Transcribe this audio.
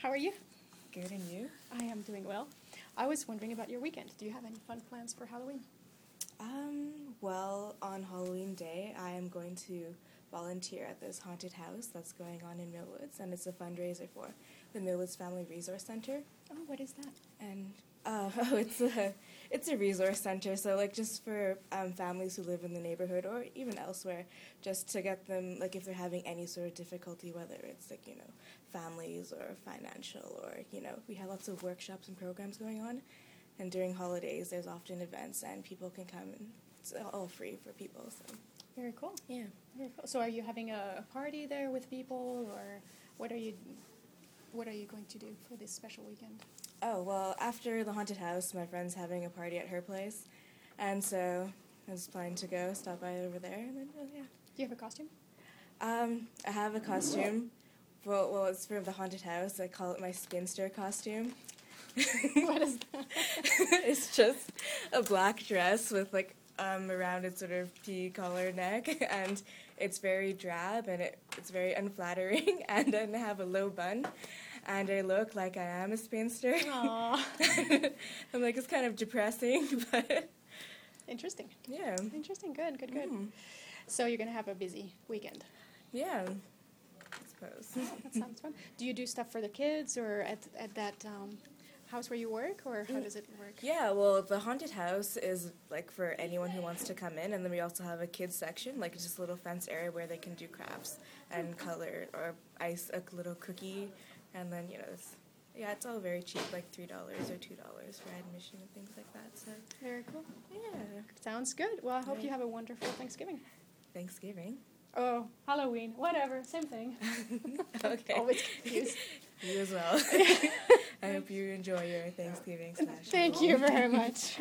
How are you? Good, and you? I am doing well. I was wondering about your weekend. Do you have any fun plans for Halloween? Well, on Halloween Day, I am going to volunteer at this haunted house that's going on in Millwoods, and it's a fundraiser for the Millwoods Family Resource Center. Oh, what is that? And it's a resource center, so like just for families who live in the neighborhood or even elsewhere, just to get them, like if they're having any sort of difficulty, whether it's like families or financial, or we have lots of workshops and programs going on, and during holidays there's often events and people can come, and it's all free for people. So Very cool. yeah. Very cool. So are you having a party there with people, or what are you going to do for this special weekend? Oh, well, after the haunted house, my friend's having a party at her place, and so I was planning to go, stop by over there, and then, yeah. Do you have a costume? I have a costume. Well, it's from the haunted house. I call it my spinster costume. What is that? It's just a black dress with, a rounded sort of pea-collar neck, and it's very drab, and it's very unflattering, and then I have a low bun. And I look like I am a spinster. Aww. I'm like, it's kind of depressing, but... Interesting. Yeah. Interesting. Good. Mm. So you're going to have a busy weekend. Yeah, I suppose. That sounds fun. Do you do stuff for the kids, or at that house where you work, or how does it work? Yeah, well, the haunted house is, for anyone who wants to come in, and then we also have a kids section, it's just a little fenced area where they can do crafts and color or ice a little cookie. And then, it's all very cheap, like $3 or $2 for admission and things like that. So Very cool. yeah. Sounds good. Well, I hope Right. you have a wonderful Thanksgiving. Thanksgiving. Oh, Halloween. Whatever. Same thing. Okay. Always confused. You as well. I hope you enjoy your Thanksgiving / Thank you very much.